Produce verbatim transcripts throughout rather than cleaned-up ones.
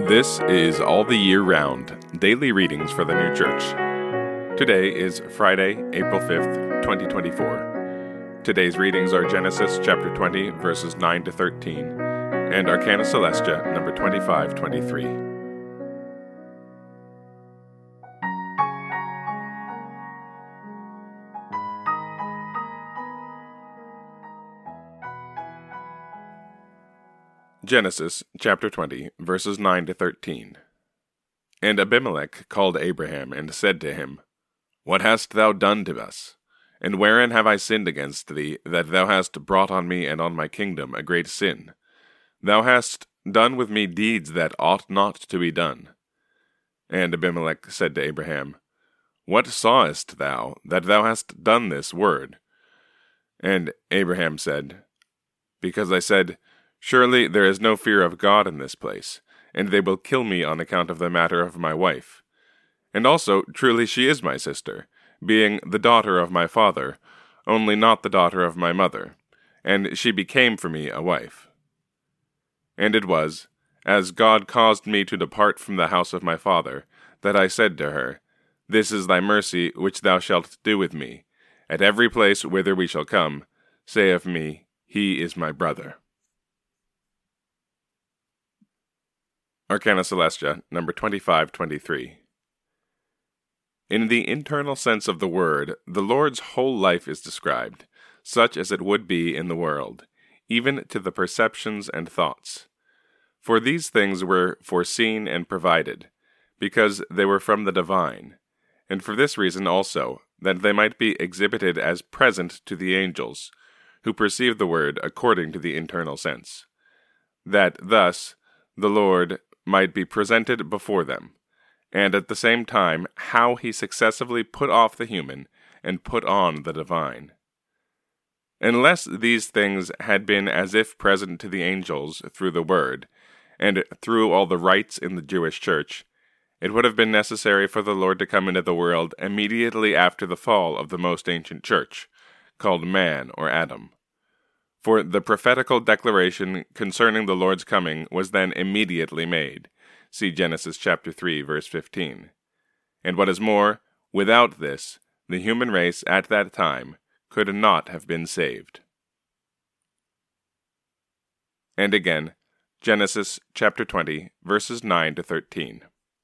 This is All the Year Round, daily readings for the New Church. Today is Friday, April fifth, twenty twenty-four. Today's readings are Genesis chapter twenty, verses nine to thirteen, and Arcana Celestia, number twenty-five twenty-three. Genesis chapter twenty, verses nine to thirteen. And Abimelech called Abraham, and said to him, What hast thou done to us? And wherein have I sinned against thee, that thou hast brought on me and on my kingdom a great sin? Thou hast done with me deeds that ought not to be done. And Abimelech said to Abraham, What sawest thou, that thou hast done this word? And Abraham said, Because I said, Surely there is no fear of God in this place, and they will kill me on account of the matter of my wife. And also, truly she is my sister, being the daughter of my father, only not the daughter of my mother, and she became for me a wife. And it was, as God caused me to depart from the house of my father, that I said to her, This is thy mercy which thou shalt do with me. At every place whither we shall come, say of me, He is my brother. Arcana Celestia, number twenty-five twenty-three. In the internal sense of the word, the Lord's whole life is described, such as it would be in the world, even to the perceptions and thoughts. For these things were foreseen and provided, because they were from the divine, and for this reason also, that they might be exhibited as present to the angels, who perceive the word according to the internal sense, that thus the Lord might be presented before them, and at the same time how he successively put off the human and put on the divine. Unless these things had been as if present to the angels through the word, and through all the rites in the Jewish church, it would have been necessary for the Lord to come into the world immediately after the fall of the most ancient church, called man or Adam. For the prophetical declaration concerning the Lord's coming was then immediately made. See Genesis chapter three, verse fifteen. And what is more, without this, the human race at that time could not have been saved. And again, Genesis chapter twenty, verses nine to thirteen.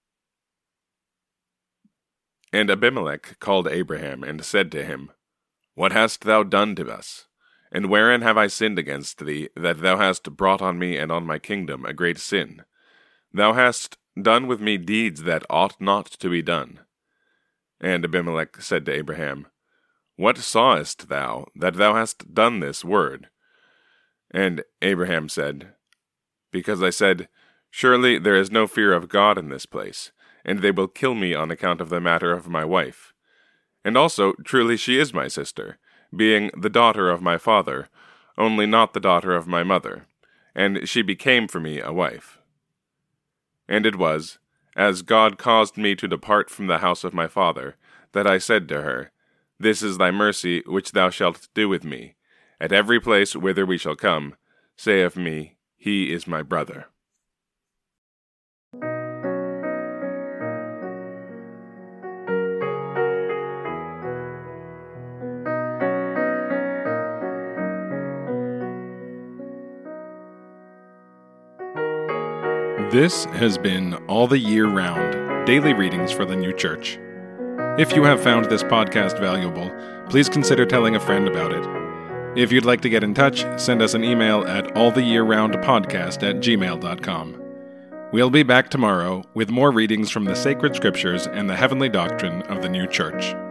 And Abimelech called Abraham, and said to him, What hast thou done to us? And wherein have I sinned against thee, that thou hast brought on me and on my kingdom a great sin? Thou hast done with me deeds that ought not to be done. And Abimelech said to Abraham, What sawest thou, that thou hast done this word? And Abraham said, Because I said, Surely there is no fear of God in this place, and they will kill me on account of the matter of my wife. And also, truly she is my sister, being the daughter of my father, only not the daughter of my mother, and she became for me a wife. And it was, as God caused me to depart from the house of my father, that I said to her, This is thy mercy which thou shalt do with me. At every place whither we shall come, say of me, He is my brother. This has been All the Year Round, daily readings for the New Church. If you have found this podcast valuable, please consider telling a friend about it. If you'd like to get in touch, send us an email at alltheyearroundpodcast at gmail dot com. We'll be back tomorrow with more readings from the sacred scriptures and the heavenly doctrine of the New Church.